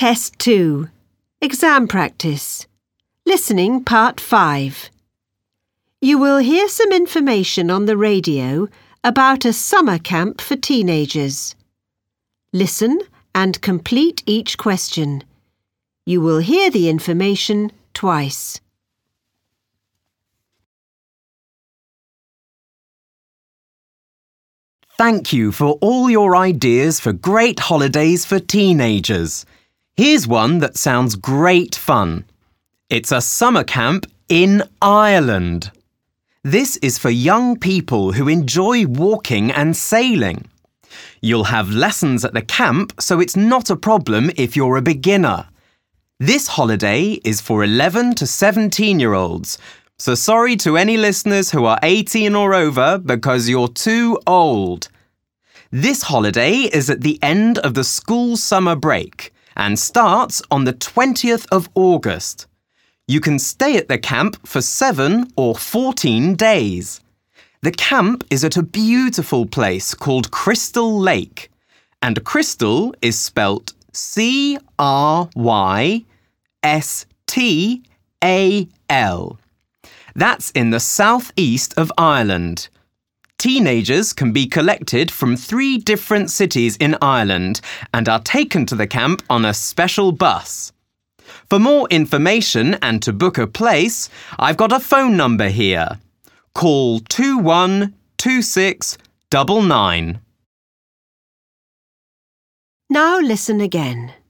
Test 2. Exam practice. Listening Part 5. You will hear some information on the radio about a summer camp for teenagers. Listen and complete each question. You will hear the information twice. Thank you for all your ideas for great holidays for teenagers. Here's one that sounds great fun. It's a summer camp in Ireland. This is for young people who enjoy walking and sailing. You'll have lessons at the camp, so it's not a problem if you're a beginner. This holiday is for 11 to 17-year-olds, so sorry to any listeners who are 18 or over because you're too old. This holiday is at the end of the school summer break and starts on the 20th of August. You can stay at the camp for 7 or 14 days. The camp is at a beautiful place called Crystal Lake, and Crystal is spelt C-R-Y-S-T-A-L. That's in the southeast of Ireland. Teenagers can be collected from 3 different cities in Ireland and are taken to the camp on a special bus. For more information and to book a place, I've got a phone number here. Call 212699. Now listen again.